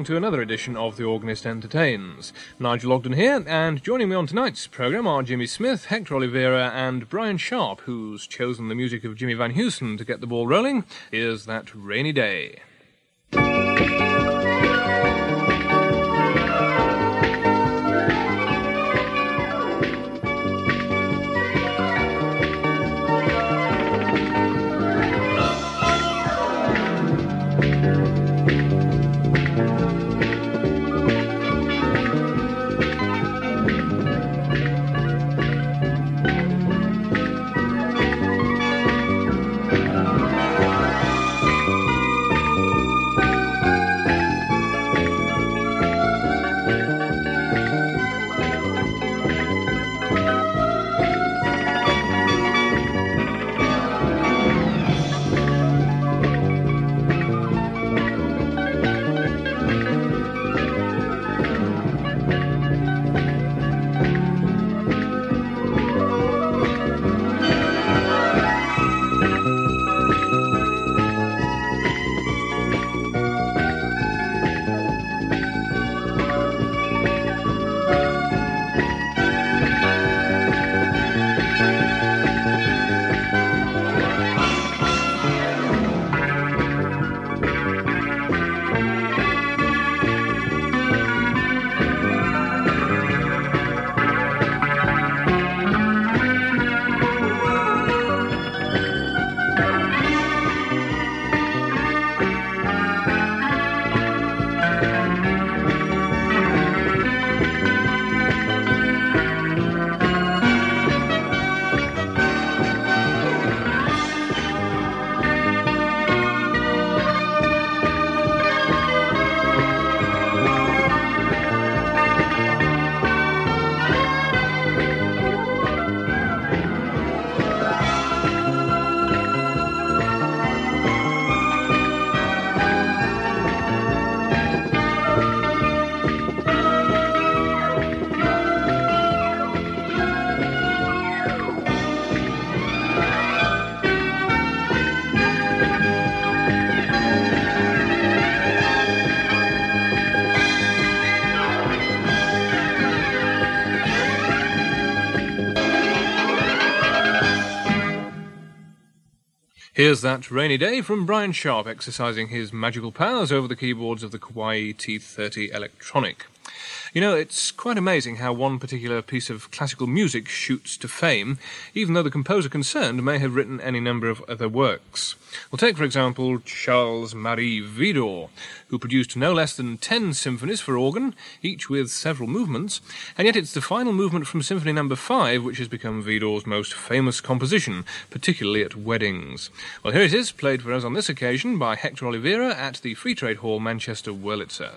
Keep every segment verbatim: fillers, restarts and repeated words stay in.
to another edition of The Organist Entertains. Nigel Ogden here, and joining me on tonight's programme are Jimmy Smith, Hector Oliveira and Brian Sharp, who's chosen the music of Jimmy Van Heusen to get the ball rolling. Here's That Rainy Day. Here's That Rainy Day from Brian Sharp exercising his magical powers over the keyboards of the Kawai T thirty Electronic. You know, it's quite amazing how one particular piece of classical music shoots to fame, even though the composer concerned may have written any number of other works. Well, take, for example, Charles-Marie Widor, who produced no less than ten symphonies for organ, each with several movements, and yet it's the final movement from Symphony Number five which has become Widor's most famous composition, particularly at weddings. Well, here it is, played for us on this occasion by Hector Oliveira at the Free Trade Hall, Manchester, Wurlitzer.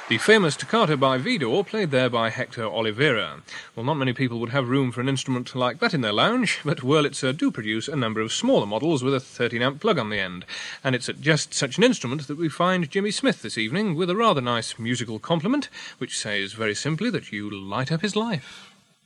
The famous Toccata by Vidor, played there by Hector Oliveira. Well, not many people would have room for an instrument like that in their lounge, but Wurlitzer do produce a number of smaller models with a thirteen amp plug on the end. And it's at just such an instrument that we find Jimmy Smith this evening with a rather nice musical compliment, which says very simply that you light up his life.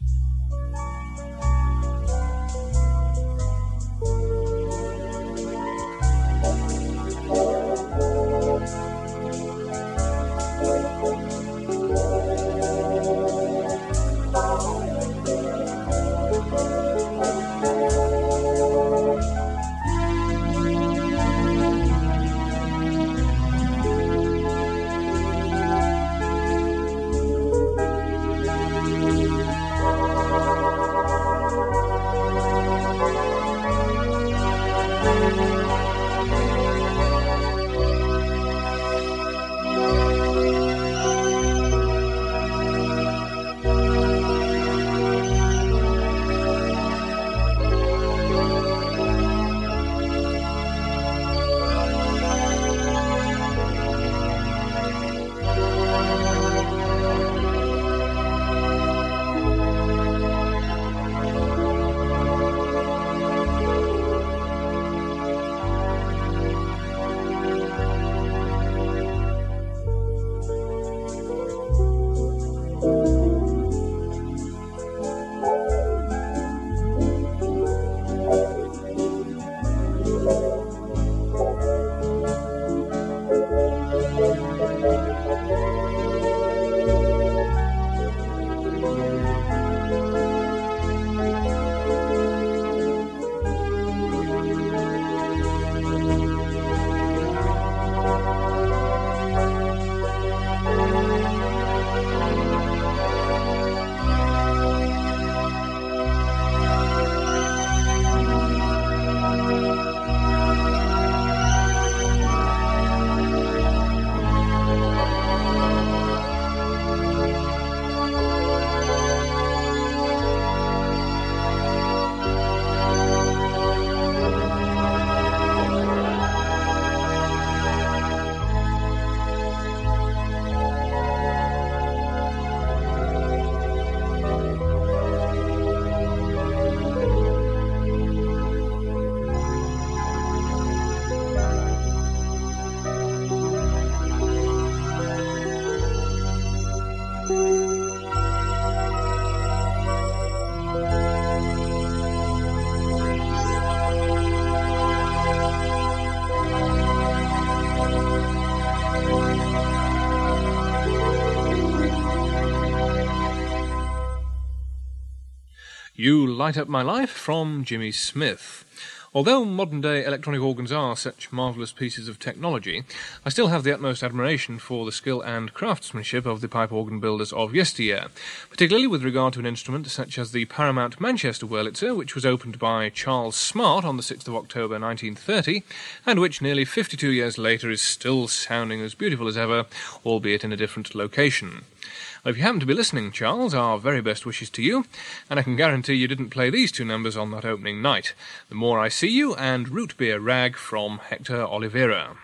You Light Up My Life from Jimmy Smith. Although modern-day electronic organs are such marvellous pieces of technology, I still have the utmost admiration for the skill and craftsmanship of the pipe organ builders of yesteryear, particularly with regard to an instrument such as the Paramount Manchester Wurlitzer, which was opened by Charles Smart on the sixth of October nineteen thirty, and which nearly fifty-two years later is still sounding as beautiful as ever, albeit in a different location. Well, if you happen to be listening, Charles, our very best wishes to you, and I can guarantee you didn't play these two numbers on that opening night. The More I See You and Root Beer Rag from Hector Oliveira.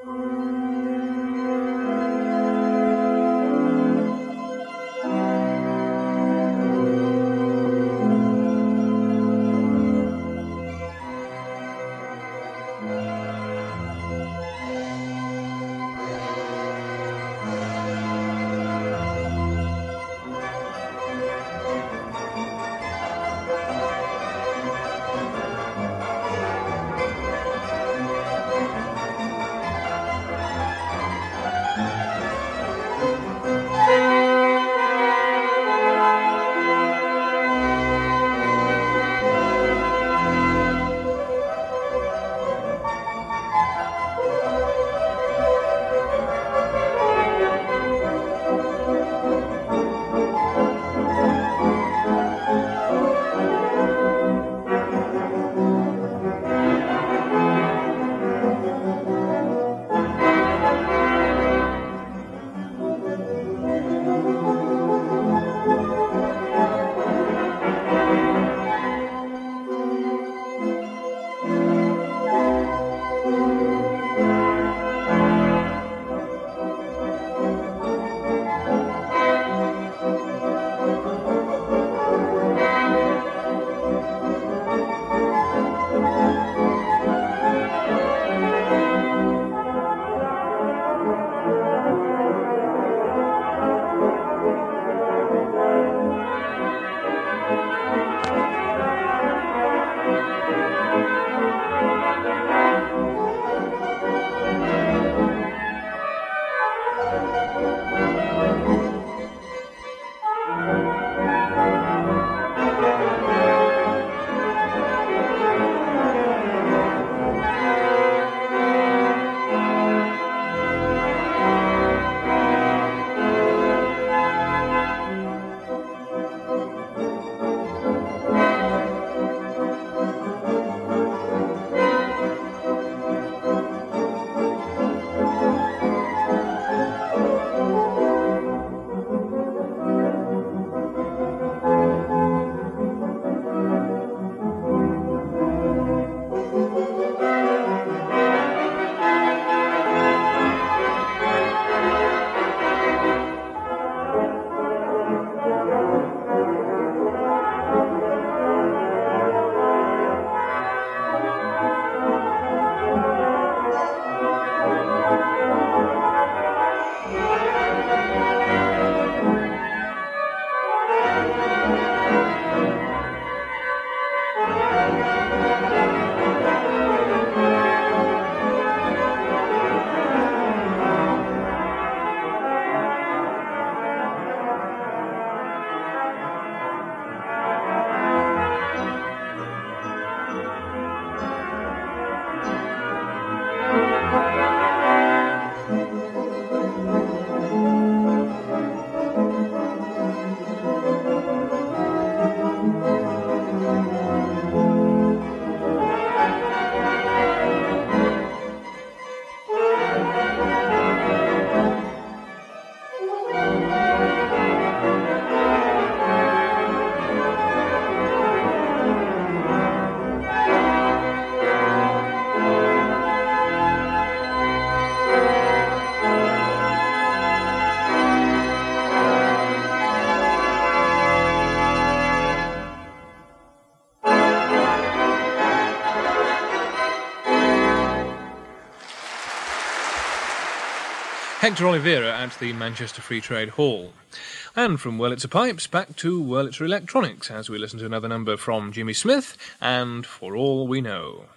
Hector Oliveira at the Manchester Free Trade Hall. And from Wurlitzer Pipes back to Wurlitzer Electronics as we listen to another number from Jimmy Smith and For All We Know.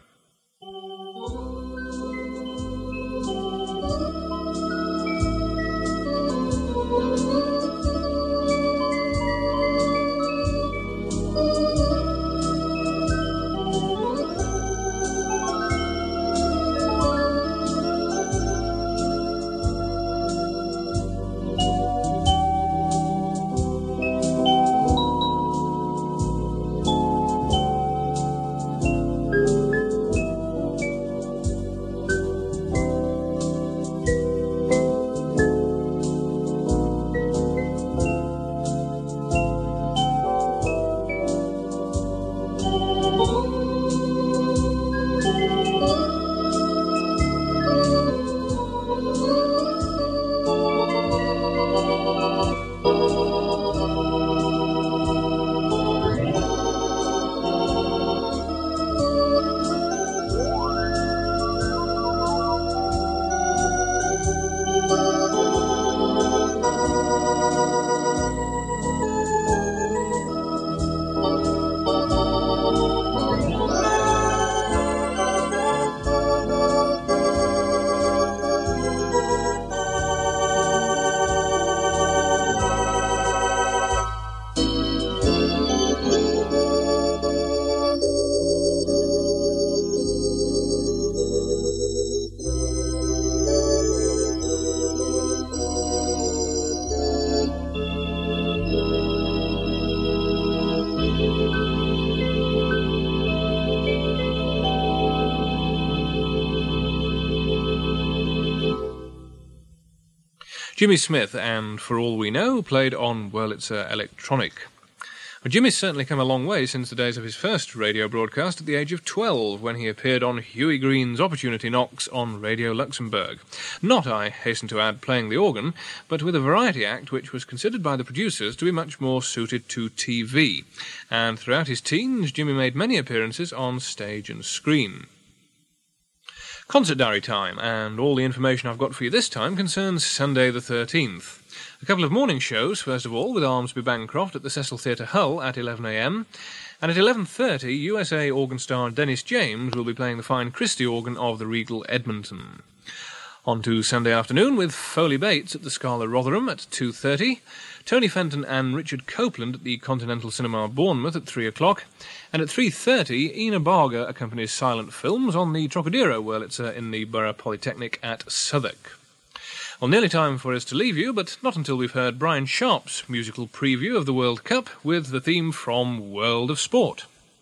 Jimmy Smith and For All We Know played on Wurlitzer Electronic. Well, Jimmy's certainly come a long way since the days of his first radio broadcast at the age of twelve, when he appeared on Huey Green's Opportunity Knocks on Radio Luxembourg. Not, I hasten to add, playing the organ, but with a variety act which was considered by the producers to be much more suited to T V. And throughout his teens, Jimmy made many appearances on stage and screen. Concert diary time, and all the information I've got for you this time concerns Sunday the thirteenth. A couple of morning shows, first of all, with Armsby Bancroft at the Cecil Theatre Hull at eleven a m, and at eleven thirty, U S A organ star Dennis James will be playing the fine Christie organ of the Regal Edmonton. On to Sunday afternoon with Foley Bates at the Scala Rotherham at two thirty, Tony Fenton and Richard Copeland at the Continental Cinema Bournemouth at three o'clock, and at three thirty, Ina Barger accompanies Silent Films on the Trocadero Wurlitzer in the Borough Polytechnic at Southwark. Well, nearly time for us to leave you, but not until we've heard Brian Sharp's musical preview of the World Cup with the theme from World of Sport.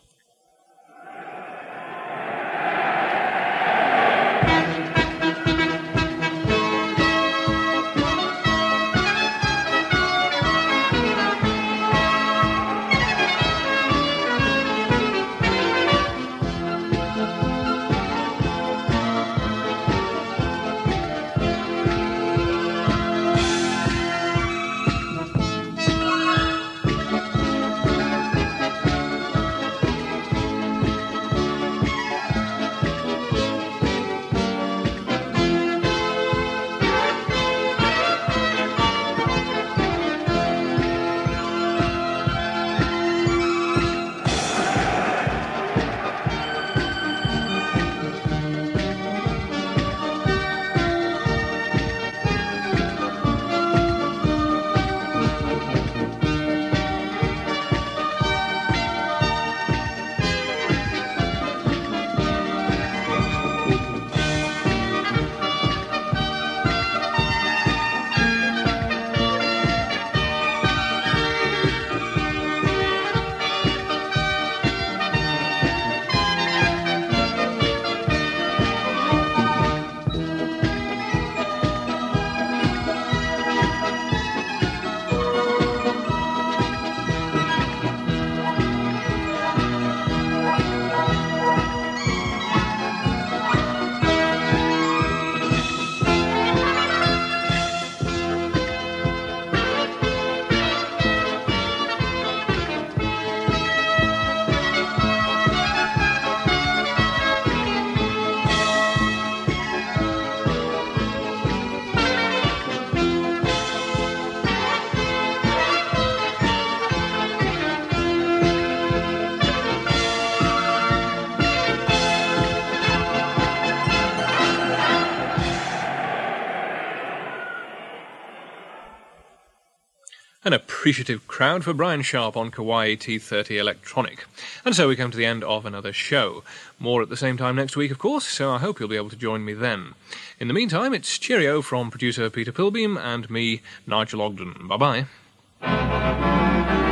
An appreciative crowd for Brian Sharp on Kauai T thirty Electronic. And so we come to the end of another show. More at the same time next week, of course, so I hope you'll be able to join me then. In the meantime, it's cheerio from producer Peter Pilbeam and me, Nigel Ogden. Bye-bye.